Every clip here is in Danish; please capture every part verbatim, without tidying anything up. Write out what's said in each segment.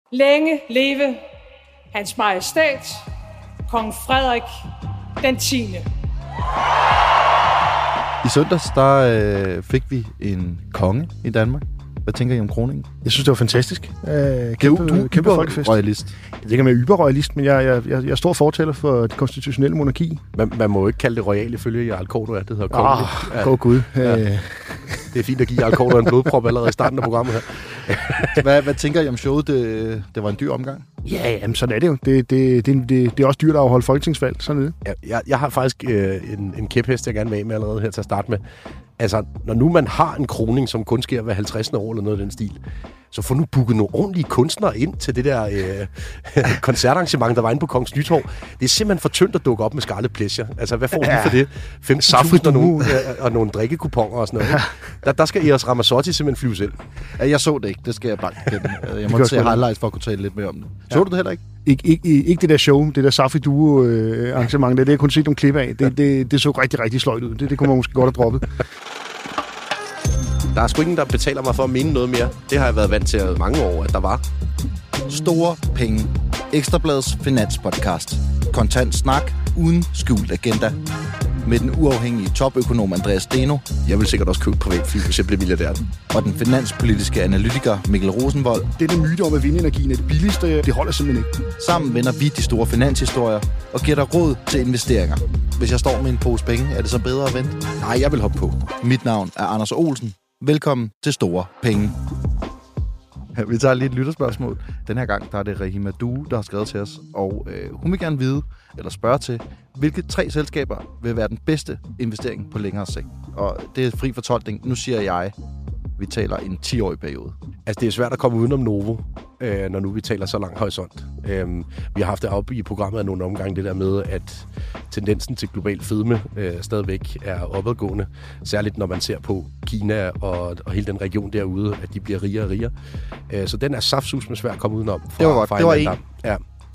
Længe leve Hans Majestæt, Kong Frederik den tiende. I søndags, der øh, fik vi en konge i Danmark. Hvad tænker I om kroningen? Jeg synes, det var fantastisk. Øh, kæmpe, du, du kæmpe folkefest. Royalist. Jeg ved ikke, om jeg er yberroyalist, men jeg, jeg, jeg, jeg er stor fortæller for det konstitutionelle monarki. Man, man må jo ikke kalde det royale ifølge Jarl Korydon, det hedder kongeligt. Åh, oh, god gud. Ja. Øh. Det er fint at give Jarl Korydon en blodprop allerede i starten af programmet her. hvad, hvad tænker I om showet? Det, det var en dyr omgang? Ja, jamen, sådan er det jo. Det, det, det, det, det er også dyrt at afholde folketingsvalg. Sådan er det. Ja, jeg, jeg har faktisk øh, en, en kæphest, jeg gerne vil af med allerede her til at starte med. Altså, når nu man har en kroning, som kun sker hver halvtreds år eller noget af den stil, så få nu booket nogle ordentlige kunstnere ind til det der øh, koncertarrangement, der var inde på Kongens Nytorv. Det er simpelthen for tyndt at dukke op med Scarlet Pleasure. Altså, hvad får ja. de for det? femten tusind og nogle, øh, og nogle drikkekuponer og sådan noget. Ja. Der, der skal Eros Ramazzotti simpelthen flyve selv. Ja, jeg så det ikke. Det skal jeg bare kende. Jeg måtte se highlights for at kunne tale lidt mere om det. Så ja. du det heller ikke? Ik- ikke, ikke det der show, det der Safri Duo-arrangement, det er det, jeg kunne se nogle klip af. Det, det, det så rigtig, rigtig sløjt ud. Det, det kunne man måske godt have droppet. Der er sgu ingen, der betaler mig for at mene noget mere. Det har jeg været vant til mange år, at der var. Store penge. Ekstrabladets finanspodcast. Kontant snak uden skjult agenda. Med den uafhængige topøkonom Andreas Steno. Jeg vil sikkert også købe privatfly, hvis jeg bliver milliardær. Og den finanspolitiske analytiker Mikkel Rosenvold. Det er den myte om, at vindenergien er det billigste. Det holder simpelthen ikke. Sammen vender vi de store finanshistorier og giver dig råd til investeringer. Hvis jeg står med en pose penge, er det så bedre at vente? Nej, jeg vil hoppe på. Mit navn er Anders Olsen. Velkommen til Store Penge. Vi tager lige et lytterspørgsmål. Den her gang der er det Rahima Due, der har skrevet til os, og øh, hun vil gerne vide, eller spørge til, hvilke tre selskaber vil være den bedste investering på længere sigt. Og det er fri fortolkning. Nu siger jeg, vi taler en ti-årig periode. Altså, det er svært at komme udenom Novo, øh, når nu vi taler så lang horisont. Øh, vi har haft det oppe i programmet af nogle omgange, det der med, at tendensen til global fedme øh, stadigvæk er opadgående. Særligt når man ser på Kina og, og hele den region derude, at de bliver rigere og rigere. Øh, så den er saftsus med svært at komme udenom. Fra, det var godt, det var en. Ja.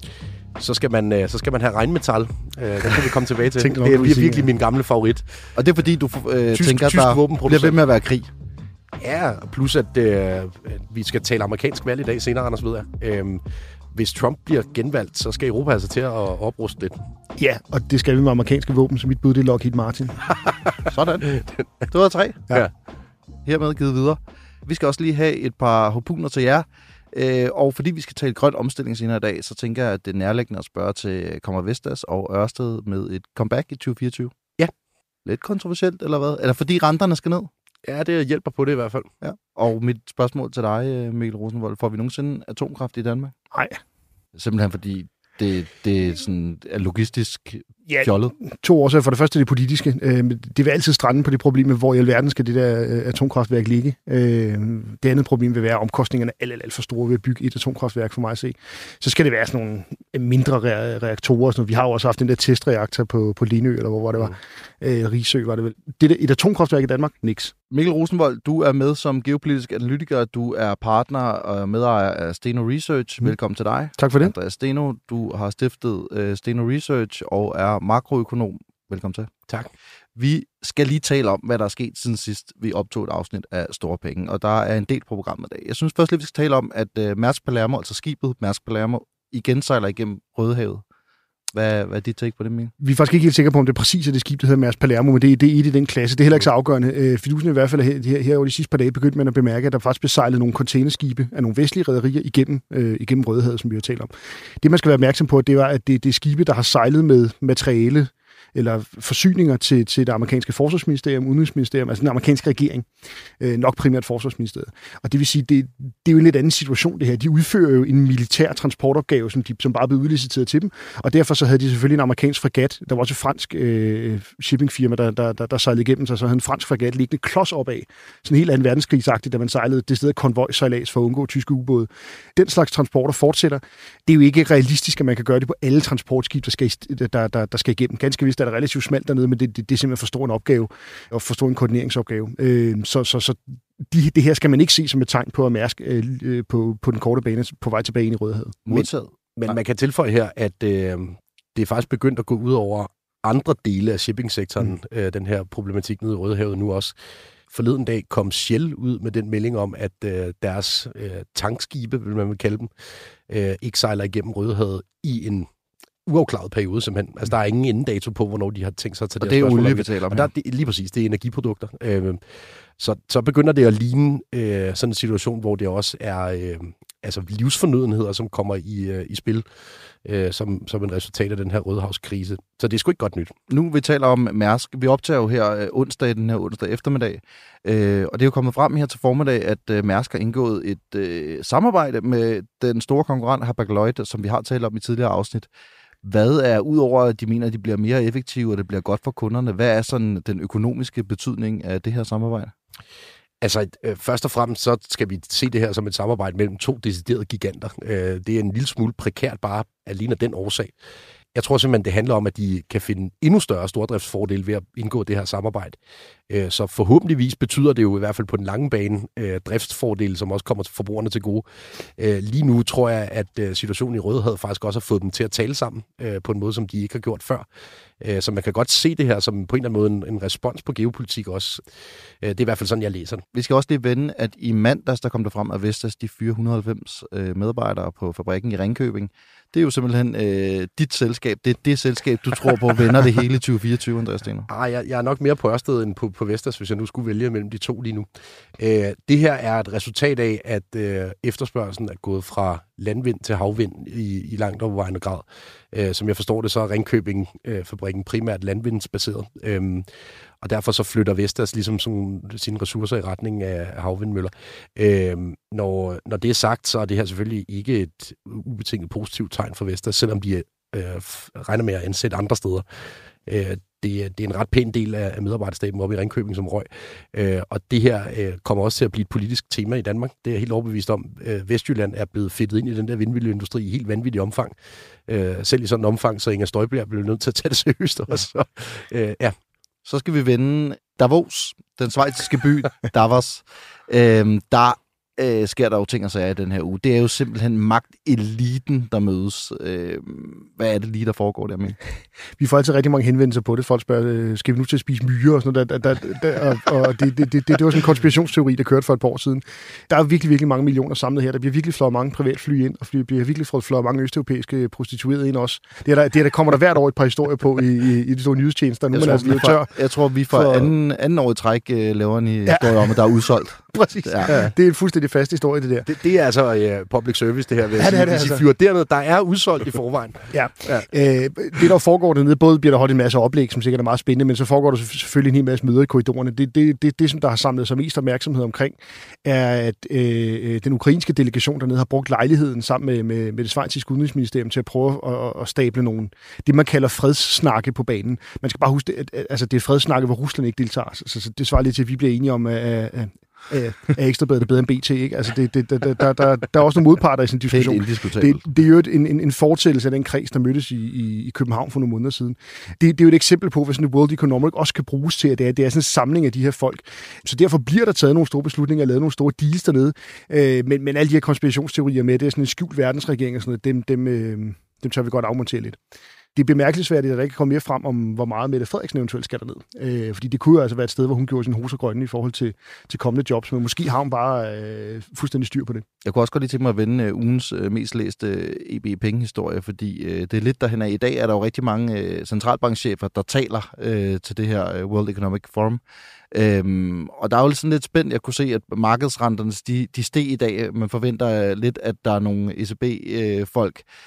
Så skal, man, øh, så skal man have regnmetal. Øh, den kan vi komme tilbage til. Tænk, det er virkelig sige, ja. min gamle favorit. Og det er fordi, du øh, tysk, tænker, tysk der bliver ved med at være krig. Ja, plus at øh, vi skal tale amerikansk valg i dag senere, Anders, ved jeg. Øhm, hvis Trump bliver genvalgt, så skal Europa altså til at opruste lidt. Ja, og det skal vi med amerikanske våben, så mit bud det er Lockheed Martin. Sådan. Det var tre. Ja. Hermed givet videre. Vi skal også lige have et par hopuner til jer. Øh, og fordi vi skal tale grøn omstilling senere i dag, så tænker jeg, at det er nærliggende at spørge til Kommer Vestas og Ørsted med et comeback i tyve fireogtyve. Ja. Lidt kontroversielt, eller hvad? Eller fordi renterne skal ned? Ja, det hjælper på det i hvert fald. Ja. Og mit spørgsmål til dig, Mikkel Rosenvold, får vi nogensinde atomkraft i Danmark? Nej. Simpelthen fordi det, det er sådan er logistisk ja, fjollet? To årsager. For det første det politiske. Det vil altid strande på det problem med, hvor i alverden skal det der atomkraftværk ligge. Det andet problem vil være, at omkostningerne er alt, alt, alt for store ved at bygge et atomkraftværk for mig at se. Så skal det være sådan nogle mindre reaktorer. Sådan. Vi har jo også haft den der testreaktor på, på Lindø, eller hvor, hvor det var. Mm. Risø var det vel. Det der, et atomkraftværk i Danmark? Niks. Mikkel Rosenvold, du er med som geopolitisk analytiker. Du er partner og medejer af Steno Research. Mm. Velkommen til dig. Tak for det. Andreas Steno, du har stiftet uh, Steno Research og er makroøkonom. Velkommen til. Tak. Vi skal lige tale om, hvad der er sket siden sidst, vi optog et afsnit af Store Penge, og der er en del på programmet i dag. Jeg synes først lige, vi skal tale om, at uh, Mærsk Palermo, altså skibet Mærsk Palermo, igen sejler igennem Rødehavet. Hvad, hvad er dit take på det, Mikkel? Vi er faktisk ikke helt sikre på, om det er præcis det skib, der hedder Mærsk Palermo, men det, det er et i den klasse. Det er heller ikke så afgørende. Øh, fidusen i hvert fald her, her, her over de sidste par dage begyndte man at bemærke, at der faktisk blev sejlet nogle containerskibe af nogle vestlige rederier igennem, øh, igennem Rødehavet, som vi har talt om. Det, man skal være opmærksom på, det var, at det, det er skibe, der har sejlet med materiale eller forsyninger til, til det amerikanske forsvarsministerium, udenrigsministerium, altså den amerikanske regering, øh, nok primært forsvarsministeriet. Og det vil sige, det, det er jo en lidt anden situation, det her. De udfører jo en militær transportopgave, som, de, som bare blev udliciteret til dem, og derfor så havde de selvfølgelig en amerikansk fregat. Der var også et fransk øh, shippingfirma, der, der, der, der sejlede igennem sig, så havde en fransk fregat liggende klods opad. Sådan helt anden verdenskrigsagtigt, da man sejlede det sted konvojsejlads for at undgå tyske ubåde. Den slags transporter fortsætter. Det er jo ikke realistisk, at man kan gøre det på alle transportskib, der skal, der, der, der skal igennem. Ganske vist er det relativt smalt dernede, men det, det, det er simpelthen for stor en opgave, og for stor en koordineringsopgave. Øh, så så, så de, det her skal man ikke se som et tegn på at Mærsk øh, på, på den korte bane på vej tilbage ind i Rødehavet. Modtaget. Men, men man kan tilføje her, at øh, det er faktisk begyndt at gå ud over andre dele af shippingsektoren, mm. øh, den her problematik nede i Rødehavet nu også. Forleden dag kom Shell ud med den melding om, at øh, deres øh, tankskibe, vil man vil kalde dem, øh, ikke sejler igennem Rødehavet i en uafklaret periode, simpelthen. Altså, der er ingen endedato på, hvornår de har tænkt sig at tage det. Og det er olie, vi taler om. Og der, det, lige præcis, det er energiprodukter. Øh, så, så begynder det at ligne øh, sådan en situation, hvor det også er øh, altså livsfornødenheder, som kommer i, øh, i spil, øh, som, som en resultat af den her Rødehavskrise. Så det er sgu ikke godt nyt. Nu vi taler om Mærsk. Vi optager jo her øh, onsdag, den her onsdag eftermiddag, øh, og det er jo kommet frem her til formiddag, at øh, Mærsk har indgået et øh, samarbejde med den store konkurrent Hapag-Lloyd, som vi har talt om i tidligere afsnit. Hvad er, udover at de mener, at de bliver mere effektive, og det bliver godt for kunderne, hvad er sådan den økonomiske betydning af det her samarbejde? Altså, øh, først og fremmest, så skal vi se det her som et samarbejde mellem to deciderede giganter. Øh, det er en lille smule prekært bare alene af den årsag. Jeg tror simpelthen, det handler om, at de kan finde endnu større stordriftsfordele ved at indgå det her samarbejde. Øh, så forhåbentligvis betyder det jo i hvert fald på den lange bane øh, driftsfordele, som også kommer til forbrugerne til gode. Øh, lige nu tror jeg, at øh, situationen i Rødehavet faktisk også har fået dem til at tale sammen øh, på en måde, som de ikke har gjort før. Øh, så man kan godt se det her som på en eller anden måde en, en respons på geopolitik også. Øh, det er i hvert fald sådan, jeg læser det. Vi skal også lige vende, at i mandags, der kom der frem, at Vestas de fire hundrede og halvfems øh, medarbejdere på fabrikken i Ringkøbing. Det er jo simpelthen øh, dit selskab. Det er det selskab, du tror på vender det hele i tyve fireogtyve, Andreas Steno. Ah, jeg, jeg er nok mere på Ørsted end på, på Vestas, hvis jeg nu skulle vælge mellem de to lige nu. Øh, det her er et resultat af, at øh, efterspørgselen er gået fra landvind til havvind i, i langt overvejende grad. Øh, som jeg forstår det, så er Ringkøbing-fabrikken øh, primært landvindsbaseret. Øh, og derfor så flytter Vestas ligesom sådan, sine ressourcer i retning af havvindmøller. Øh, når, når det er sagt, så er det her selvfølgelig ikke et ubetinget positivt tegn for Vestas, selvom de øh, regner med at ansætte andre steder. Øh, det, det er en ret pæn del af, af medarbejderstaben oppe i Ringkøbing som røg. Øh, og det her øh, kommer også til at blive et politisk tema i Danmark. Det er jeg helt overbevist om. Øh, Vestjylland er blevet fedtet ind i den der vindmølleindustri i helt vanvittig omfang. Øh, selv i sådan en omfang, så Inger Støjberg blev nødt til at tage det seriøst også. Så, øh, ja. Så skal vi vende Davos, den schweiziske by Davos. Øhm, der øh, sker der jo ting og sager i den her uge. Det er jo simpelthen magteliten, der mødes. Øh, hvad er det lige, der foregår der med? Vi får altid rigtig mange henvendelser på det. Folk spørger, skal vi nu til at spise myrer og sådan noget? Der, der, der, og og det, det, det, det var sådan en konspirationsteori, der kørte for et par år siden. Der er virkelig, virkelig mange millioner samlet her. Der bliver virkelig flået mange privatfly ind, og der bliver virkelig flået mange østeuropæiske prostituerede ind også. Det er der, det er der kommer der hvert år et par historier på i, i, i de store nyhedstjenester. Nu jeg, tror, altså vi tør. jeg tror, vi for, for anden, anden år i træk øh, laver en historie ja. om, at der er udsolgt. Præcis. Ja. Det er en fuldstændig fast historie, det der. Det, det er altså uh, public service, det her. Vil ja, det er det, Hvis altså. I fyrer dernede, der er udsolgt i forvejen. Ja. ja. Øh, det, der foregår dernede, både bliver der holdt en masse oplæg, som sikkert er meget spændende, men så foregår der selvfølgelig en hel masse møder i korridorerne. Det, det, det, det som der har samlet sig mest opmærksomhed omkring, er, at øh, den ukrainske delegation dernede har brugt lejligheden sammen med, med, med det schweiziske udenrigsministerium til at prøve at, at stable nogle, det man kalder fredssnakke på banen. Man skal bare huske, at, at altså, det er fredssnakke, hvor Rusland ikke deltager. Så, så det svarer lidt til, at vi bliver enige om, at er Ekstrabladet er bedre end B T, ikke? Altså, det, det, der, der, der, der er også nogle modparter i sådan en diskussion. Det, det er jo et, en, en fortællelse af den kreds, der mødtes i, i, i København for nogle måneder siden. Det, det er jo et eksempel på, hvad sådan et World Economic også kan bruges til, at det er, det er sådan en samling af de her folk. Så derfor bliver der taget nogle store beslutninger og lavet nogle store deals dernede. Øh, men, men alle de her konspirationsteorier med, det er sådan en skjult verdensregering og sådan noget, dem, dem, øh, dem tør vi godt afmontere lidt. Det er bemærkelsesværdigt, at der ikke kommer mere frem om, hvor meget Mette Frederiksen eventuelt skal derned. Øh, fordi det kunne jo altså være et sted, hvor hun gjorde sin hoser grønne i forhold til, til kommende jobs, men måske har hun bare øh, fuldstændig styr på det. Jeg kunne også godt lige tænke mig at vende uh, ugens uh, mest læste uh, E B Penge-historie, fordi uh, det er lidt derhen af. I dag er der jo rigtig mange uh, centralbankchefer, der taler uh, til det her uh, World Economic Forum. Øhm, og der er jo sådan lidt spændt. Jeg kunne se, at markedsrenterne de, de steg i dag. Man forventer uh, lidt, at der er nogle E C B-folk, uh,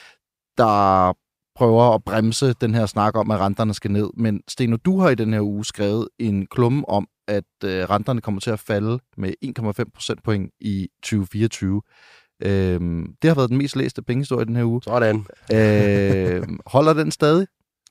der prøver at bremse den her snak om, at renterne skal ned. Men Steno, du har i den her uge skrevet en klumme om, at øh, renterne kommer til at falde med en komma fem procentpoint i tyve fireogtyve. Øhm, det har været den mest læste pengehistorie i den her uge. Sådan. Øh, holder den stadig?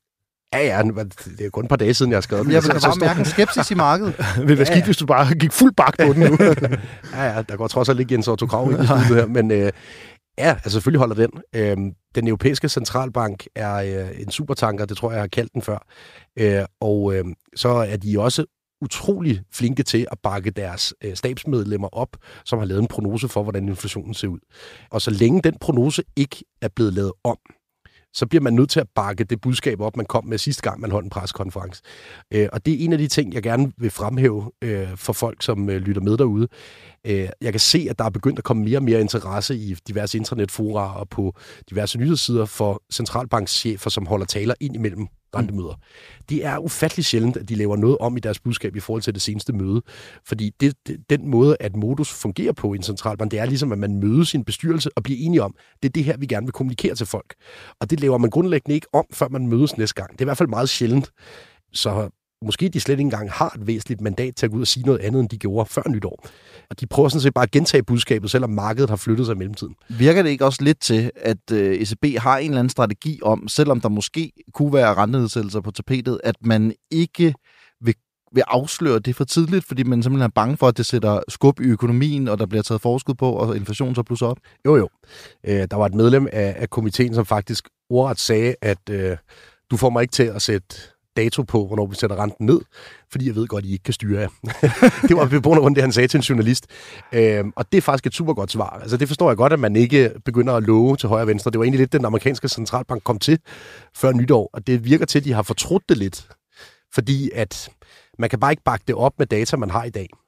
Ja, ja, det er kun et par dage siden, jeg har skrevet den. Jeg vil bare mærke en skepsis i markedet. Vil det være skidt, hvis du bare gik fuld bak på den nu? ja, ja, der går trods alt ikke Jens Otto Krag i det studiet her, men øh, ja, altså selvfølgelig holder den. Øhm, den europæiske centralbank er øh, en supertanker, det tror jeg, jeg har kaldt den før. Øh, og øh, så er de også utrolig flinke til at bakke deres øh, stabsmedlemmer op, som har lavet en prognose for, hvordan inflationen ser ud. Og så længe den prognose ikke er blevet lavet om, så bliver man nødt til at bakke det budskab op, man kom med sidste gang, man holdt en pressekonference. Øh, og det er en af de ting, jeg gerne vil fremhæve øh, for folk, som øh, lytter med derude. Øh, jeg kan se, at der er begyndt at komme mere og mere interesse i diverse internetfora og på diverse nyhedssider for centralbankschefer, som holder taler ind imellem rentemøder. Det er ufattelig sjældent, at de laver noget om i deres budskab i forhold til det seneste møde. Fordi det, det, den måde, at modus fungerer på i en centralbank, det er ligesom, at man møder sin bestyrelse og bliver enige om, det er det her, vi gerne vil kommunikere til folk. Og det laver man grundlæggende ikke om, før man mødes næste gang. Det er i hvert fald meget sjældent. Så måske de slet ikke engang har et væsentligt mandat til at gå ud og sige noget andet, end de gjorde før nytår. Og de prøver sådan set bare at gentage budskabet, selvom markedet har flyttet sig i mellemtiden. Virker det ikke også lidt til, at E C B har en eller anden strategi om, selvom der måske kunne være rentenedsættelser på tapetet, at man ikke vil, vil afsløre det for tidligt, fordi man simpelthen er bange for, at det sætter skub i økonomien, og der bliver taget forskud på, og inflationen så plusser op? Jo, jo. Øh, der var et medlem af, af komiteen, som faktisk ordret sagde, at øh, du får mig ikke til at sætte dato på, hvornår vi sætter renten ned, fordi jeg ved godt, at I ikke kan styre jer. Det var på grund af det, han sagde til en journalist. Øhm, og det er faktisk et super godt svar. Altså, det forstår jeg godt, at man ikke begynder at love til højre og venstre. Det var egentlig lidt, den amerikanske centralbank kom til før nytår, og det virker til, at de har fortrudt det lidt, fordi at man kan bare ikke bakke det op med data, man har i dag.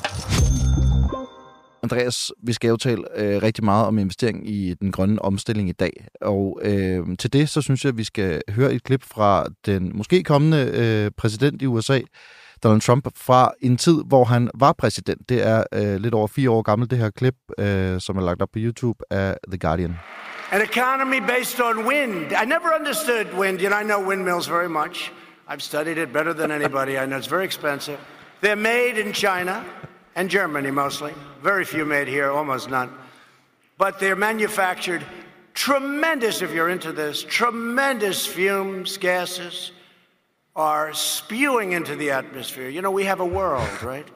Andreas, vi skal jo tale øh, rigtig meget om investering i den grønne omstilling i dag, og øh, til det, så synes jeg, at vi skal høre et klip fra den måske kommende øh, præsident i U S A, Donald Trump, fra en tid, hvor han var præsident. Det er øh, lidt over fire år gammelt, det her klip, øh, som er lagt op på YouTube af The Guardian. An economy based on wind. I never understood wind. You know, I know windmills very much. I've studied it better than anybody. I know it's very expensive. They're made in China and Germany mostly. Very few made here, almost none. But they're manufactured tremendous, if you're into this, tremendous fumes, gases are spewing into the atmosphere. You know, we have a world, right?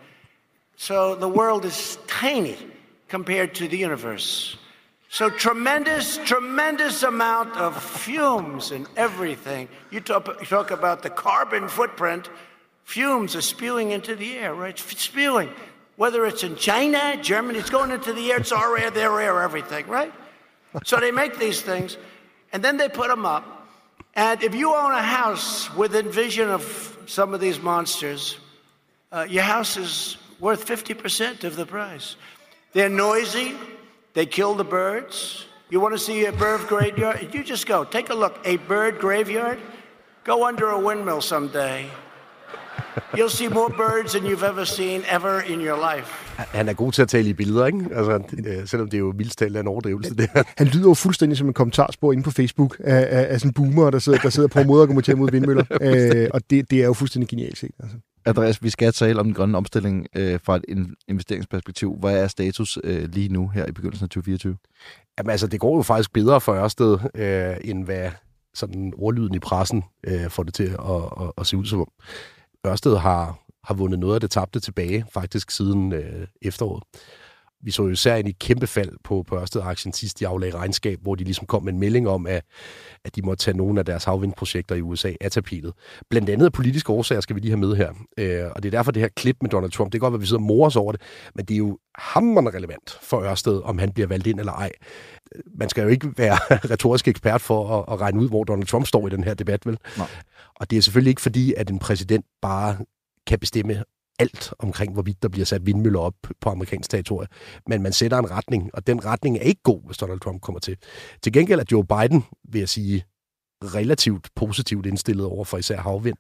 So the world is tiny compared to the universe. So tremendous, tremendous amount of fumes and everything. You talk, you talk about the carbon footprint. Fumes are spewing into the air, right? It's spewing. Whether it's in China, Germany, it's going into the air. It's our air, their air, everything, right? So they make these things, and then they put them up. And if you own a house within vision of some of these monsters, uh, your house is worth fifty percent of the price. They're noisy. They kill the birds. You want to see a bird graveyard? You just go. Take a look. A bird graveyard? Go under a windmill someday. You'll see more birds than you've ever seen ever in your life. Han er god til at tale i billeder, ikke? Altså, selvom det er jo mildst talt en overdrivelse, det her. Han lyder jo fuldstændig som en kommentarspor inde på Facebook af, af, af sådan en boomer, der sidder, der sidder på mod og argumenterer mod vindmøller. øh, og det, det er jo fuldstændig genialt set. Altså. Andreas, vi skal tale om den grønne omstilling øh, fra et investeringsperspektiv. Hvad er status øh, lige nu her i begyndelsen af tyve fireogtyve? Jamen altså, det går jo faktisk bedre for Ørsted, øh, end hvad sådan ordlyden i pressen øh, får det til at, at, at se ud som. Ørsted har, har vundet noget af det tabte tilbage, faktisk siden øh, efteråret. Vi så jo især en kæmpe fald på, på Ørsted-aktien sidst, de aflagde regnskab, hvor de ligesom kom med en melding om, at, at de måtte tage nogle af deres havvindprojekter i U S A af tapetet. Blandt andet af politiske årsager skal vi lige have med her. Øh, og det er derfor det her klip med Donald Trump, det kan godt være, at vi sidder og morer os over det, men det er jo hammerende relevant for Ørsted, om han bliver valgt ind eller ej. Man skal jo ikke være retorisk ekspert for at, at regne ud, hvor Donald Trump står i den her debat, vel? Nej. Og det er selvfølgelig ikke fordi, at en præsident bare kan bestemme alt omkring, hvorvidt der bliver sat vindmøller op på amerikansk territorie. Men man sætter en retning, og den retning er ikke god, hvis Donald Trump kommer til. Til gengæld er Joe Biden, vil jeg sige, relativt positivt indstillet over for især havvind.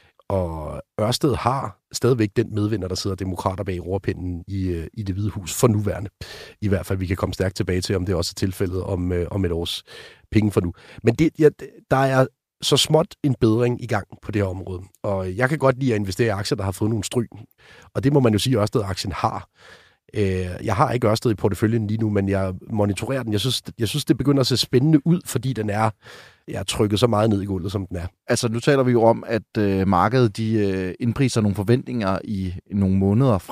Og Ørsted har stadigvæk den medvinder, der sidder demokrater bag rorpinden i, i Det Hvide Hus for nuværende. I hvert fald, vi kan komme stærkt tilbage til, om det også er tilfældet om, om et års penge for nu. Men det, ja, der er så småt en bedring i gang på det her område. Og jeg kan godt lide at investere i aktier, der har fået nogle stryg. Og det må man jo sige, at Ørsted-aktien har. Jeg har ikke Ørsted i porteføljen lige nu, men jeg monitorerer den. Jeg synes, jeg synes, det begynder at se spændende ud, fordi den er, jeg er trykket så meget ned i gulvet, som den er. Altså, nu taler vi jo om, at øh, markedet de, øh, indpriser nogle forventninger i, i nogle måneder frem.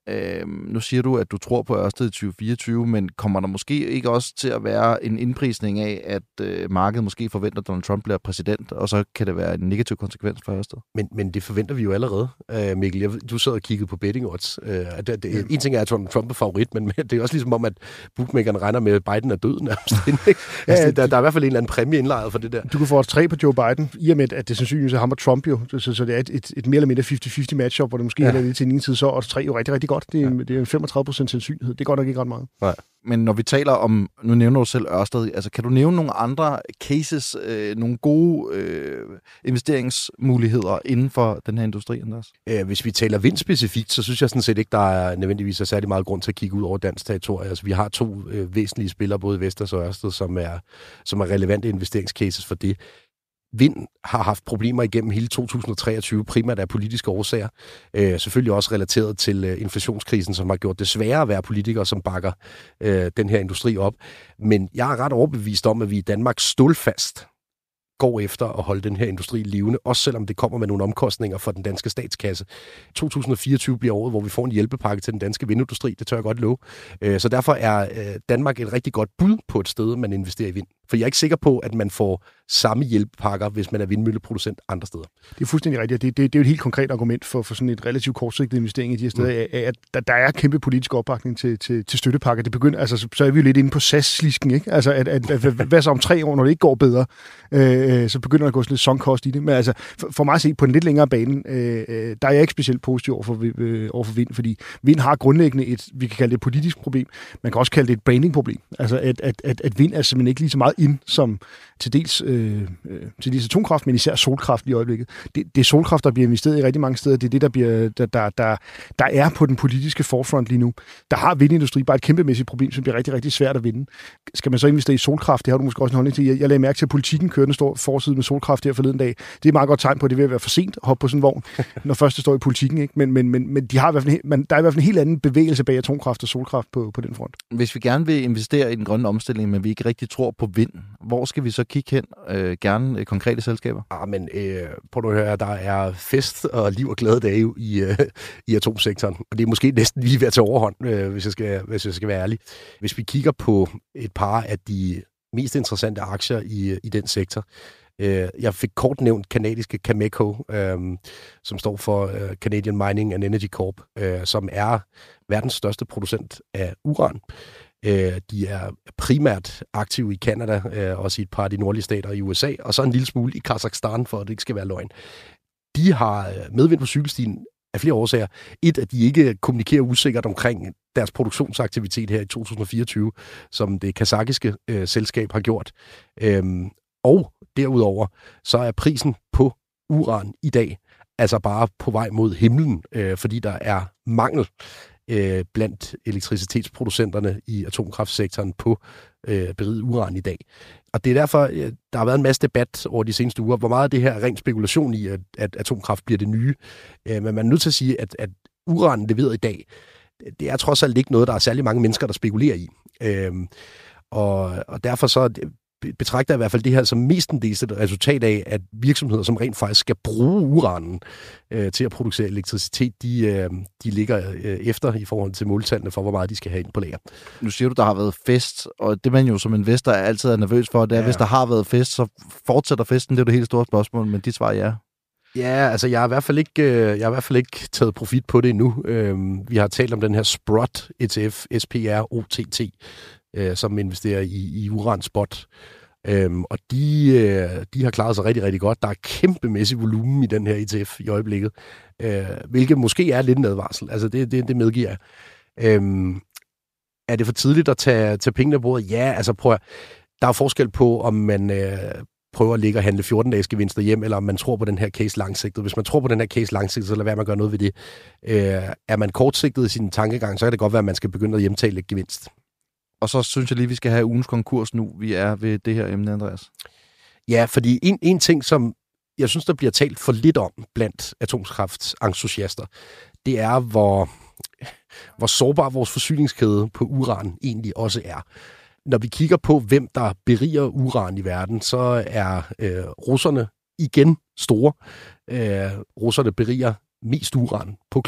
Øh, nu siger du, at du tror på Ørsted i tyve fireogtyve, men kommer der måske ikke også til at være en indprisning af, at øh, markedet måske forventer, at Donald Trump bliver præsident, og så kan det være en negativ konsekvens for Ørsted? Men, men det forventer vi jo allerede, øh, Mikkel. Jeg, du sad og kiggede på betting odds. Øh, det, det, ja. En ting er, at Trump er favorit, men det er også ligesom om, at bookmakeren regner med, at Biden er død nærmest. Ja, altså, der, der er i hvert fald en eller anden præmie indlejret for det der. Du kan få tre på Joe Biden, i og med, at det sandsynligvis er ham og Trump jo. Så, så det er et, et, et mere eller mindre halvtreds halvtreds matchup, hvor det måske ja. er lidt til en tid, så og tre jo rigtig, rigtig godt. Det er, ja. det er femogtredive procent sandsynlighed. Det går nok ikke ret meget. Nej. Men når vi taler om, nu nævner du selv Ørsted, altså kan du nævne nogle andre cases, øh, nogle gode øh, investeringsmuligheder inden for den her industri, Andreas? Øh, hvis vi taler vind specifikt, så synes jeg sådan set ikke, der er nødvendigvis er særlig meget grund til at kigge ud over dansk territorie. Altså vi har to øh, væsentlige spillere, både Vestas og Ørsted, som er, som er relevante investeringscases for det. Vind har haft problemer igennem hele to tusind og treogtyve, primært af politiske årsager. Øh, selvfølgelig også relateret til øh, inflationskrisen, som har gjort det sværere at være politikere, som bakker øh, den her industri op. Men jeg er ret overbevist om, at vi i Danmark stålfast går efter at holde den her industri levende, også selvom det kommer med nogle omkostninger for den danske statskasse. to tusind og fireogtyve bliver året, hvor vi får en hjælpepakke til den danske vindindustri, det tør jeg godt love. Så derfor er Danmark et rigtig godt bud på et sted, man investerer i vind. For jeg er ikke sikker på, at man får samme hjælpepakker, hvis man er vindmølleproducent andre steder. Det er fuldstændig rigtigt. Det, det, det er jo et helt konkret argument for, for sådan et relativt kortsigtet investering i de her steder, mm. at der, der er kæmpe politisk opbakning til, til, til støttepakker. Det begynder, altså, så, så er vi jo lidt inde på S A S-slisken, ikke? Altså, at, at, at, hvad så om tre år, når det ikke går bedre, øh, så begynder der at gå sådan lidt sunk-cost i det. Men altså, for, for mig at se, på en lidt længere bane, øh, der er jeg ikke specielt positiv over for, øh, over for vind, fordi vind har grundlæggende et, vi kan kalde det et politisk problem. Man kan også kalde det et branding-problem. Altså, at, at, at, at vind er simpelthen ikke lige så meget ind, som til dels, øh, til dels atomkraft, men især solkraft i øjeblikket. Det, det er solkraft, der bliver investeret i rigtig mange steder. Det er det, der, bliver, der, der, der, der er på den politiske forefront lige nu. Der har vindindustri bare et kæmpemæssigt problem, som bliver rigtig, rigtig svært at vinde. Skal man så investere i solkraft? Det har du måske også en holdning til. Jeg, jeg lagde mærke til, at politikken kørte en stor forside med solkraft her forleden dag. Det er et meget godt tegn på, at det vil være for sent at hoppe på sådan en vogn, når først det står i politikken. Ikke? Men, men, men, men de har i hvert fald, man, der er i hvert fald en helt anden bevægelse bag atomkraft og solkraft på, på den front. Hvis vi gerne vil investere i den grønne omstilling, men vi ikke rigtig tror på vind, hvor skal vi så kigge hen? Øh, gerne øh, konkrete selskaber? Ah, men øh, prøv at høre, der er fest og liv og glade dage i, øh, i atomsektoren. Og det er måske næsten lige ved at tage overhånd, øh, hvis, jeg skal, hvis jeg skal være ærlig. Hvis vi kigger på et par af de mest interessante aktier i, i den sektor. Øh, jeg fik kort nævnt kanadiske Cameco, øh, som står for øh, Canadian Mining and Energy Corp, øh, som er verdens største producent af uran. De er primært aktive i Canada, også i et par af de nordlige stater i U S A, og så en lille smule i Kazakhstan, for at det ikke skal være løgn. De har medvind på cykelstien af flere årsager. Et, at de ikke kommunikerer usikkert omkring deres produktionsaktivitet her i to tusind og fireogtyve, som det kazakiske øh, selskab har gjort. Øhm, og derudover, så er prisen på uran i dag altså bare på vej mod himlen, øh, fordi der er mangel øh, blandt elektricitetsproducenterne i atomkraftsektoren på øh, beriget uran i dag. Og det er derfor, øh, der har været en masse debat over de seneste uger, hvor meget af det her er ren spekulation i, at, at atomkraft bliver det nye. Øh, men man er nødt til at sige, at, at uran leveret i dag, det er trods alt ikke noget, der er særlig mange mennesker, der spekulerer i. Øh, og, og derfor så betragter jeg i hvert fald det her som mestendels et resultat af, at virksomheder, som rent faktisk skal bruge uranen øh, til at producere elektricitet, de, øh, de ligger øh, efter i forhold til måltallene for, hvor meget de skal have ind på lager. Nu siger du, der har været fest, og det man jo som investor altid er nervøs for, det er, ja. Hvis der har været fest, så fortsætter festen. Det er jo det helt store spørgsmål, men dit svar er ja. Ja, altså jeg har i hvert fald ikke, jeg har i hvert fald ikke taget profit på det endnu. Vi har talt om den her Sprott E T F, S P R O T T, som investerer i, i uranspot. Øhm, og de, øh, de har klaret sig rigtig, rigtig godt. Der er kæmpemæssig volumen i den her E T F i øjeblikket, øh, hvilket måske er lidt en advarsel. Altså det, det, det medgiver jeg. Øhm, er det for tidligt at tage, tage pengene på bordet? Ja, altså prøv at, der er forskel på, om man øh, prøver at ligge og handle fjorten-dages gevinster hjem, eller om man tror på den her case langsigtet. Hvis man tror på den her case langsigtet, så lad være med at gøre noget ved det. Øh, er man kortsigtet i sin tankegang, så kan det godt være, at man skal begynde at hjemtage lidt gevinst. Og så synes jeg lige, vi skal have ugens konkurs nu. Vi er ved det her emne, Andreas. Ja, fordi en, en ting, som jeg synes, der bliver talt for lidt om blandt atomkraftsentusiaster, det er, hvor, hvor sårbar vores forsyningskæde på uran egentlig også er. Når vi kigger på, hvem der beriger uran i verden, så er øh, russerne igen store. Øh, russerne beriger mest uran på kloden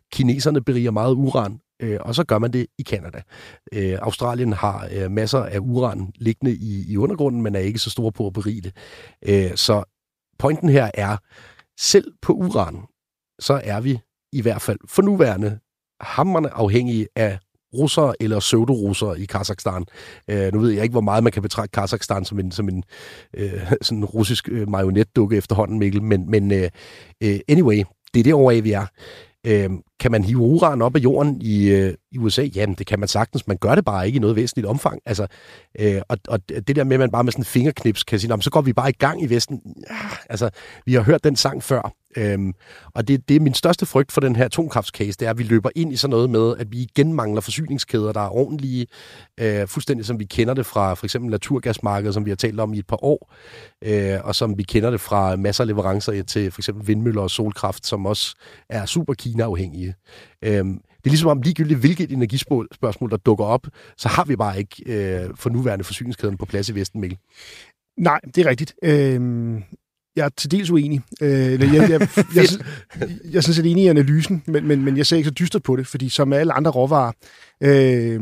kineserne beriger meget uran, øh, og så gør man det i Canada. Øh, Australien har øh, masser af uran liggende i, i undergrunden, men er ikke så store på at berige det. Øh, så pointen her er, selv på uran, så er vi i hvert fald for nuværende hamrende afhængige af russere eller pseudo-russere i Kazakhstan. Øh, nu ved jeg ikke, hvor meget man kan betragte Kazakhstan som en, som en øh, sådan russisk øh, marionetdukke efterhånden, Mikkel, men, men øh, anyway, det er derovre, vi er. Øh, kan man hive uran op af jorden i, øh, i U S A? Jamen, det kan man sagtens. Man gør det bare ikke i noget væsentligt omfang. Altså, øh, og, og det der med, at man bare med sådan en fingerknips kan sige, så går vi bare i gang i Vesten. Ja, altså, vi har hørt den sang før. Øhm, og det, det er min største frygt for den her atomkraftscase, det er, at vi løber ind i sådan noget med, at vi igen mangler forsyningskæder, der er ordentlige, øh, fuldstændig som vi kender det fra for eksempel naturgasmarkedet, som vi har talt om i et par år, øh, og som vi kender det fra masser af leverancer til for eksempel vindmøller og solkraft, som også er super Kina-afhængige. Øhm, det er ligesom om ligegyldigt, hvilket energispørgsmål, der dukker op, så har vi bare ikke øh, for nuværende forsyningskæden på plads i Vesten, Mikkel. Nej, det er rigtigt. Øhm Jeg er til dels uenig. Øh, jeg, jeg, jeg, jeg, jeg er sådan set enig i analysen, men, men, men jeg ser ikke så dystert på det, fordi som alle andre råvarer, øh,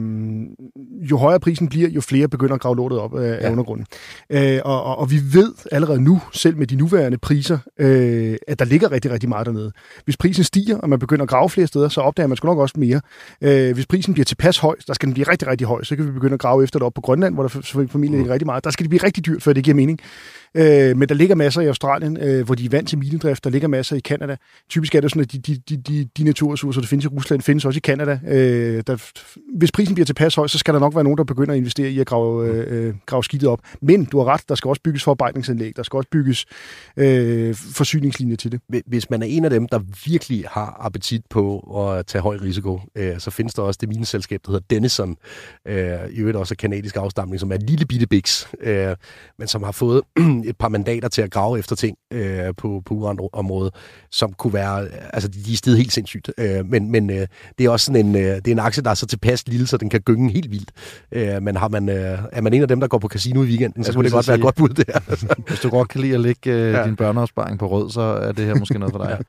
jo højere prisen bliver, jo flere begynder at grave lortet op af, ja. af undergrunden. Øh, og, og, og vi ved allerede nu, selv med de nuværende priser, øh, at der ligger rigtig, rigtig meget dernede. Hvis prisen stiger, og man begynder at grave flere steder, så opdager man sgu nok også mere. Øh, hvis prisen bliver tilpas høj, der skal den blive rigtig, rigtig høj, så kan vi begynde at grave efter det op på Grønland, hvor der formentlig ligger rigtig meget. Der skal det blive rigtig dyrt, før det giver mening. Øh, men der ligger masser i Australien, øh, hvor de er vant til minedrift. Der ligger masser i Canada. Typisk er det sådan, at de, de, de, de, de naturressourcer, der findes i Rusland, findes også i Canada. Øh, der, hvis prisen bliver tilpas høj, så skal der nok være nogen, der begynder at investere i at grave, øh, grave skidtet op. Men du har ret, der skal også bygges forarbejdningsanlæg. Der skal også bygges øh, forsyningslinjer til det. Hvis man er en af dem, der virkelig har appetit på at tage høj risiko, øh, så findes der også det mineselskab, der hedder Denison. Øh, I øvrigt også kanadisk afstamning, som er en lille bitte biks, øh, men som har fået et par mandater til at grave efter ting øh, på, på uranområdet, som kunne være, altså de er stedet helt sindssygt, øh, men, men øh, det er også sådan en, øh, det er en aktie, der er så tilpas lille, så den kan gynge helt vildt. Øh, men har man, øh, er man en af dem, der går på casino i weekenden, så kunne det godt sige, være et godt bud der. Hvis du godt kan lide at lægge øh, ja. din børneopsparing på rød, så er det her måske noget for dig. Ja.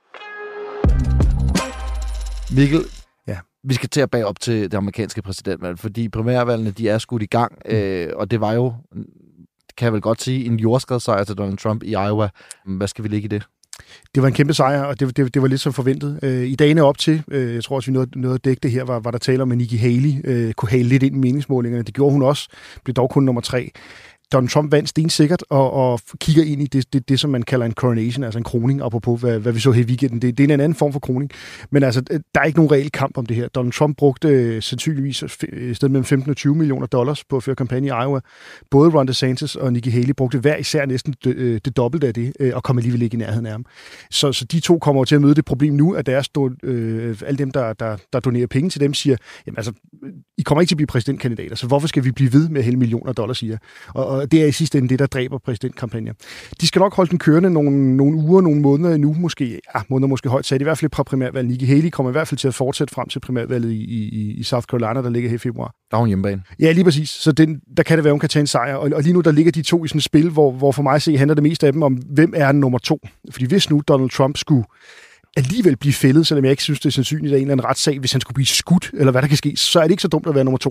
Mikkel, ja. vi skal til at bag op til det amerikanske præsidentvalg, fordi primærvalgene, de er skudt i gang, mm. øh, og det var jo, kan jeg vel godt sige, en jordskredssejr til Donald Trump i Iowa. Hvad skal vi ligge i det? Det var en kæmpe sejr, og det, det, det var lidt som forventet. Øh, I dagene op til, øh, jeg tror også, vi nåede, nåede at dække det her, var, var der tale om, at Nikki Haley øh, kunne hale lidt ind i meningsmålingerne. Det gjorde hun også, blev dog kun nummer tre. Donald Trump vandt stensikkert og, og kigger ind i det, det, det, som man kalder en coronation, altså en kroning, apropos hvad, hvad vi så her i weekenden. Det, det er en anden form for kroning. Men altså, der er ikke nogen reel kamp om det her. Donald Trump brugte øh, sandsynligvis et sted mellem femten og tyve millioner dollars på at føre kampagne i Iowa. Både Ron DeSantis og Nikki Haley brugte hver især næsten det, det dobbelte af det, øh, og kom alligevel ikke i nærheden af ham. Så, så de to kommer til at møde det problem nu, at deres øh, alle dem, der, der, der donerer penge til dem, siger, jamen altså, I kommer ikke til at blive præsidentkandidater, så hvorfor skal vi blive ved med at hælde millioner dollars, siger og, og det er i sidste ende det, der dræber præsidentkampagner. De skal nok holde den kørende nogle, nogle uger, nogle måneder endnu, måske, ja, måneder måske højt sat, i hvert fald fra primærvalget. Nikki Haley kommer i hvert fald til at fortsætte frem til primærvalget i, i, i South Carolina, der ligger her i februar. Der er hun hjemmebane. Ja, lige præcis. Så den, der kan det være, hun kan tage en sejr. Og, og lige nu, der ligger de to i sådan et spil, hvor, hvor for mig at se, handler det mest af dem om, hvem er nummer to. Fordi hvis nu Donald Trump skulle alligevel blive fældet, selvom jeg ikke synes, det er sandsynligt af en eller anden retssag, hvis han skulle blive skudt, eller hvad der kan ske, så er det ikke så dumt at være nummer to.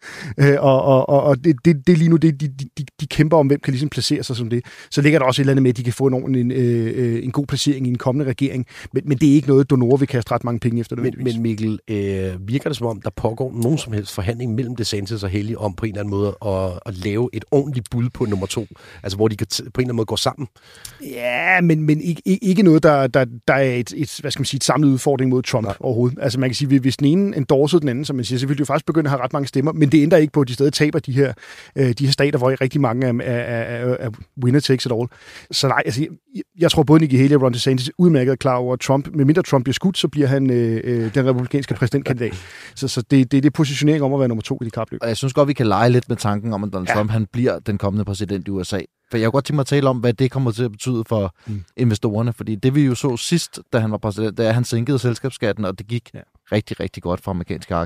og og, og det, det, det er lige nu, det, de, de, de kæmper om, hvem kan ligesom placere sig som det. Så ligger der også et eller andet med, at de kan få en, en, øh, en god placering i en kommende regering, men, men det er ikke noget, donorer vil kaste ret mange penge efter. Men, men Mikkel, øh, virker det som om, der pågår nogen som helst forhandling mellem DeSantis og Haley om på en eller anden måde at, at lave et ordentligt bud på nummer to, altså hvor de kan t- på en eller anden måde går sammen? Ja, men, men ikke, ikke noget, der, der, der er et, et hvad skal man sige, et samlet udfordring mod Trump Nej. overhovedet. Altså man kan sige, hvis den ene endorsede den anden, som man siger, så vil de jo faktisk begynde at have ret mange stemmer, men det ændrer ikke på, at de stadig taber de her, øh, de her stater, hvor rigtig mange er, er, er, er winner takes it all. Så nej, altså, jeg, jeg tror både Nikki Haley og Ron DeSantis udmærket er klar over, at Trump, medmindre Trump bliver skudt, så bliver han øh, den republikanske præsidentkandidat. Så, så det, det er det positionering om at være nummer to i de kapløb. Og jeg synes godt, vi kan lege lidt med tanken om, at Donald ja. Trump han bliver den kommende præsident i U S A. For jeg kunne godt tænke mig at tale om, hvad det kommer til at betyde for mm. investorerne. Fordi det vi jo så sidst, da han var præsident, det er, at han sænkede selskabsskatten, og det gik ja. rigtig, rigtig godt for amerikanske aktier.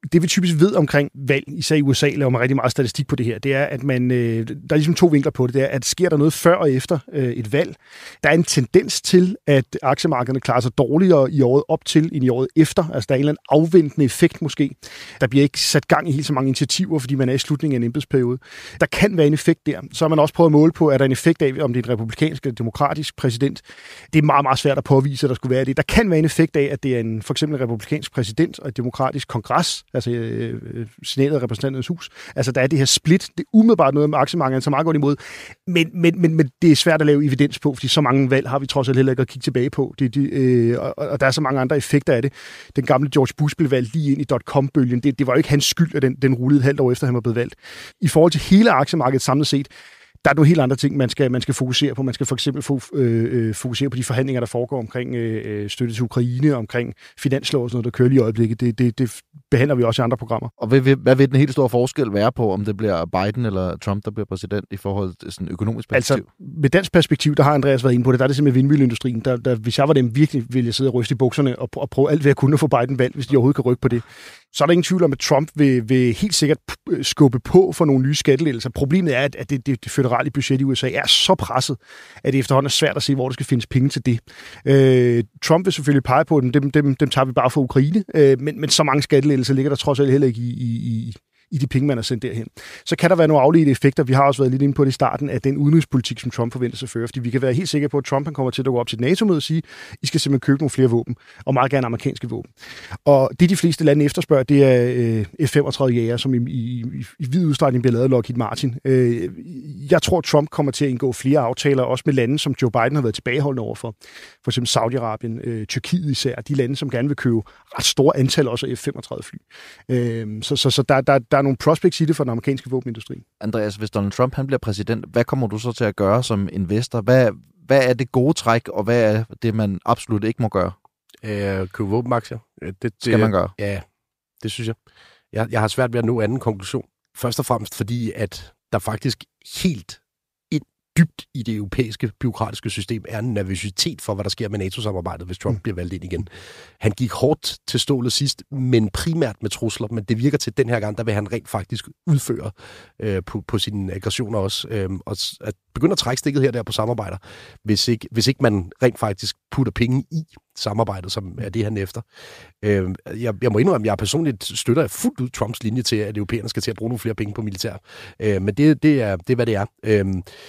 det vi typisk ved omkring valg, især i U S A, laver man rigtig meget statistik på det her, det er, at man, øh, der er ligesom to vinkler på det. Det er, at sker der noget før og efter øh, et valg, der er en tendens til, at aktiemarkederne klarer sig dårligere i året op til, end i året efter. Altså der er en eller anden afventende effekt måske. Der bliver ikke sat gang i helt så mange initiativer, fordi man er i slutningen af en embedsperiode. Der kan være en effekt der. Så har man også prøvet at måle på, at der er en effekt af, om det er en republikansk eller demokratisk præsident. Det er meget, meget svært at påvise, at der skulle være det. Der kan være en effekt af, at det er en, for eksempel en republikansk præsident og et demokratisk kongres, altså øh, senatet og repræsentanternes hus. Altså der er det her split. Det er umiddelbart noget med aktiemarkedet, som meget godt imod. Men, men, men, men det er svært at lave evidens på, fordi så mange valg har vi trods alt heller ikke at kigge tilbage på. Det, det, øh, og, og der er så mange andre effekter af det. Den gamle George Bush blev valgt lige ind i dot-com-bølgen. Det, det var jo ikke hans skyld, at den, den rullede et halvt år efter, han var blevet valgt. I forhold til hele aktiemarkedet samlet set, der er nogle helt andre ting, man skal, man skal fokusere på. Man skal for eksempel få, øh, fokusere på de forhandlinger, der foregår omkring øh, støtte til Ukraine, omkring finanslov og sådan noget, der kører lige i øjeblikket. Det, det, det behandler vi også i andre programmer. Og hvad, hvad vil den helt store forskel være på, om det bliver Biden eller Trump, der bliver præsident i forhold til sådan økonomisk perspektiv? Altså, med dansk perspektiv, der har Andreas været inde på det, der er det simpelthen vindmølleindustrien. Der, der, hvis jeg var dem, virkelig ville jeg sidde og ryste i bukserne og, og prøve alt, hvad jeg kunne få Biden valgt, hvis de overhovedet kan rykke på det. Så er der ingen tvivl om, at Trump vil, vil helt sikkert skubbe på for nogle nye skattelettelser. Problemet er, at det, det, det føderale budget i U S A er så presset, at det efterhånden er svært at se, hvor der skal findes penge til det. Øh, Trump vil selvfølgelig pege på, at dem, dem, dem tager vi bare for Ukraine, øh, men, men så mange skattelettelser ligger der trods alt heller ikke i, i, i i de penge, man har sendt derhen. Så kan der være nogle afledte effekter. Vi har også været lidt inde på det i starten af den udenrigspolitik, som Trump forventer sig at føre. Fordi vi kan være helt sikre på, at Trump han kommer til at gå op til et NATO-møde og sige, I skal simpelthen købe nogle flere våben, og meget gerne amerikanske våben. Og det, de fleste lande efterspørger, det er øh, F femogtredive jager, som i, i, i, i vid udstrækning bliver lavet af Lockheed Martin. Øh, jeg tror, Trump kommer til at indgå flere aftaler, også med lande, som Joe Biden har været tilbageholdende overfor. For eksempel Saudi-Arabien, øh, Tyrkiet især, de lande, som gerne vil købe ret store antal også af F femogtredive fly. Øh, så så, så der, der, der er nogle prospects i det for den amerikanske våbenindustri. Andreas, hvis Donald Trump han bliver præsident, hvad kommer du så til at gøre som investor? Hvad, hvad er det gode træk, og hvad er det, man absolut ikke må gøre? Øh, købe våbenaktier. Det, det, Skal man gøre? Ja, det synes jeg. jeg. Jeg har svært ved at nå anden konklusion. Først og fremmest fordi, at der faktisk helt dybt i det europæiske bureaukratiske system er en nervøsitet for, hvad der sker med NATO-samarbejdet, hvis Trump mm. bliver valgt ind igen. Han gik hårdt til stålet sidst, men primært med trusler, men det virker til den her gang, der vil han rent faktisk udføre øh, på, på sine aggressioner også, øh, og at begynde at trække stikket her der på samarbejder, hvis ikke, hvis ikke man rent faktisk putter penge i samarbejdet, som er det, han efter. Øh, jeg, jeg må indrømme, at jeg personligt støtter fuldt ud Trumps linje til, at europæerne skal til at bruge nogle flere penge på militær. Øh, men det, det, er, det er, hvad det er. Øh,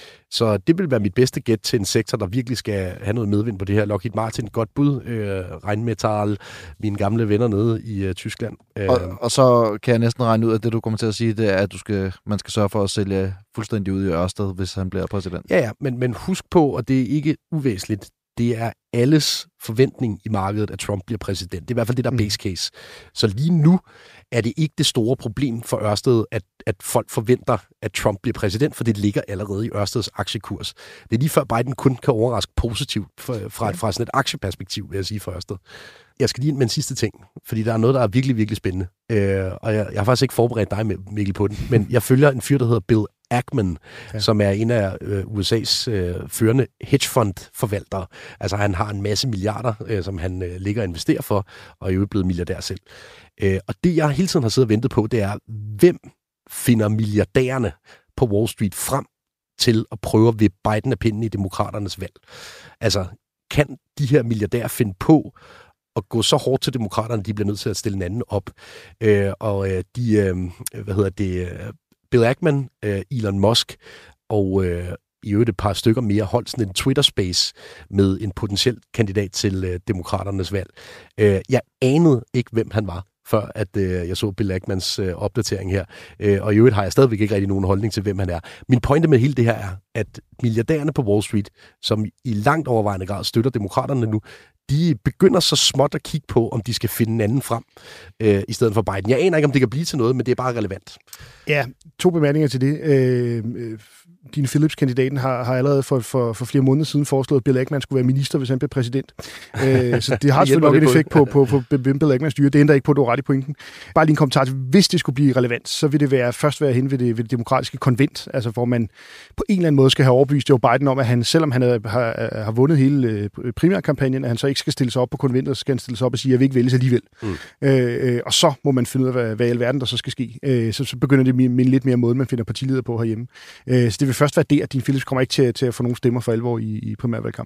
Så det vil være mit bedste gæt til en sektor, der virkelig skal have noget medvind på det her. Lockheed Martin, godt bud. Øh, Rheinmetall, mine gamle venner nede i uh, Tyskland. Øh. Og, og så kan jeg næsten regne ud, at det, du kommer til at sige, det er, at du skal, man skal sørge for at sælge fuldstændig ud i Ørsted, hvis han bliver præsident. Ja, ja, men, men husk på, og det er ikke uvæsentligt, det er alles forventning i markedet, at Trump bliver præsident. Det er i hvert fald det, der er base case. Så lige nu er det ikke det store problem for Ørsted, at, at folk forventer, at Trump bliver præsident, for det ligger allerede i Ørsteds aktiekurs. Det er lige før Biden kun kan overraske positivt fra, et, fra sådan et aktieperspektiv, vil jeg sige, for Ørsted. Jeg skal lige ind med en sidste ting, fordi der er noget, der er virkelig, virkelig spændende. Øh, og jeg, jeg har faktisk ikke forberedt dig, Mikkel, på den, men jeg følger en fyr, der hedder Bill Ackman, ja. som er en af øh, U S A's øh, førende hedgefondforvaltere. Altså han har en masse milliarder, øh, som han øh, ligger og investerer for, og er jo blevet milliardær selv. Øh, og det, jeg hele tiden har siddet og ventet på, det er, hvem finder milliardærerne på Wall Street frem til at prøve at vippe Biden af pinden i demokraternes valg? Altså, kan de her milliardærer finde på at gå så hårdt til demokraterne, de bliver nødt til at stille en anden op? Øh, og øh, de, øh, hvad hedder det... Bill Ackman, øh, Elon Musk og øh, i øvrigt et par stykker mere holdt sådan en Twitter-space med en potentiel kandidat til øh, demokraternes valg. Øh, jeg anede ikke, hvem han var, før at øh, jeg så Bill Ackmans øh, opdatering her. Øh, og i øvrigt har jeg stadigvæk ikke rigtig nogen holdning til, hvem han er. Min pointe med hele det her er, at milliardærerne på Wall Street, som i langt overvejende grad støtter demokraterne nu, de begynder så småt at kigge på, om de skal finde en anden frem, øh, i stedet for Biden. Jeg aner ikke, om det kan blive til noget, men det er bare relevant. Ja, to bemærkninger til det. Øh, din Phillips-kandidaten har, har allerede for, for, for flere måneder siden foreslået, at Bill Ackman skulle være minister, hvis han blev præsident. øh, så det har selvfølgelig nok en effekt på, på, på, på Bill Ackmans styre. Det ændrer ikke på, at du har ret i pointen. Bare lige en kommentar til, hvis det skulle blive relevant, så vil det være, først være hen ved det, ved det demokratiske konvent, altså hvor man på en eller anden måde skal have overbevist Joe Biden om, at han, selvom han har, har, har vundet hele primærkampagnen, at han så ikke skal stille sig op på konventet, så skal han stille sig op og sige, at jeg vil ikke vælges alligevel. Mm. Øh, og så må man finde ud af, hvad, hvad i alverden der så skal ske. Øh, så, så begynder det at minde lidt mere måde, man finder partileder på herhjemme. Øh, så det vil først være det, at Dean Phillips kommer ikke til, til at få nogle stemmer for alvor i, i primærvalgkamp.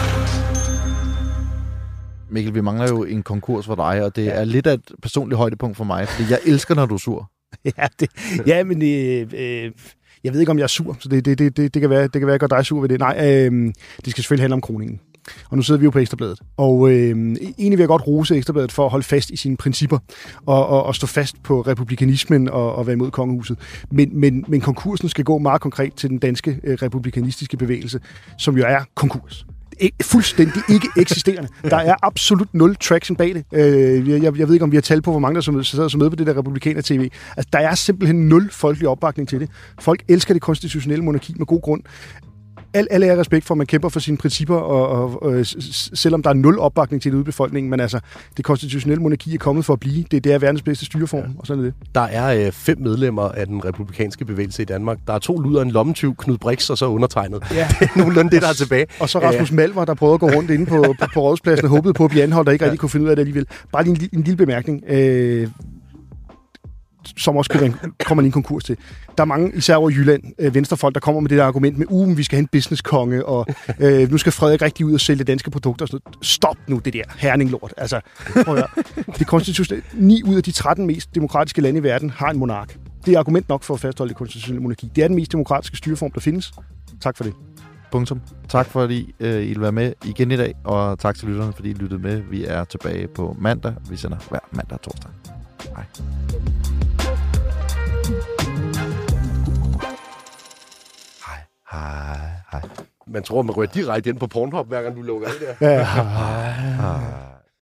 Mikkel, vi mangler jo en konkurs for dig, og det er lidt af et personligt højdepunkt for mig, fordi jeg elsker, når du er sur. Ja, det, ja men øh, øh, jeg ved ikke, om jeg er sur, så det, det, det, det, det, kan, være, det kan være, at jeg gør dig sur ved det. Nej, øh, det skal selvfølgelig handle om kroningen. Og nu sidder vi jo på Ekstrabladet. Og øh, egentlig vil jeg godt rose Ekstrabladet for at holde fast i sine principper og, og, og stå fast på republikanismen og, og være imod kongehuset. Men, men, men konkursen skal gå meget konkret til den danske øh, republikanistiske bevægelse, som jo er konkurs. Fuldstændig ikke eksisterende. Der er absolut nul traction bag det. Øh, jeg, jeg ved ikke, om vi har tal på, hvor mange der som, sidder som med på det der republikaner-T V. Altså, der er simpelthen nul folkelig opbakning til det. Folk elsker det konstitutionelle monarki med god grund. Al, alle er respekt for, at man kæmper for sine principper, og, og, og selvom der er nul opbakning til det ude i befolkningen, men altså, det konstitutionelle monarki er kommet for at blive. Det, det er verdens bedste styreform, ja. Og sådan er det. Der er øh, fem medlemmer af den republikanske bevægelse i Danmark. Der er to luder, en lommetyv, Knud Brix og så undertegnet. Ja. Det er nogenlunde det, der er tilbage. Og så Rasmus Malvar, der prøvede at gå rundt inde på, på, på rådspladsen og håbede på at blive anholdt, der ikke ja. rigtig kunne finde ud af det alligevel. Bare lige en, en lille bemærkning. Øh, som også kunne komme en konkurs til. Der er mange, især over i Jylland, øh, venstrefolk, der kommer med det der argument med, uh, vi skal have en businesskonge, og øh, nu skal Frederik rigtig ud og sælge danske produkter. Og sådan noget. Stop nu det der herninglort. Altså, prøv at høre. Det konstitutionelle, ni ud af de tretten mest demokratiske lande i verden har en monark. Det er argument nok for at fastholde det konstitutionelle monarki. Det er den mest demokratiske styreform, der findes. Tak for det. Punktum. Tak fordi øh, I vil være med igen i dag, og tak til lytterne, fordi I lyttede med. Vi er tilbage på mandag. Vi sender hver mandag og torsdag. Hej. Hej, hej. Man tror, man rører direkte ind på Pornhub, hver gang du lukker det der. Ja. Hej.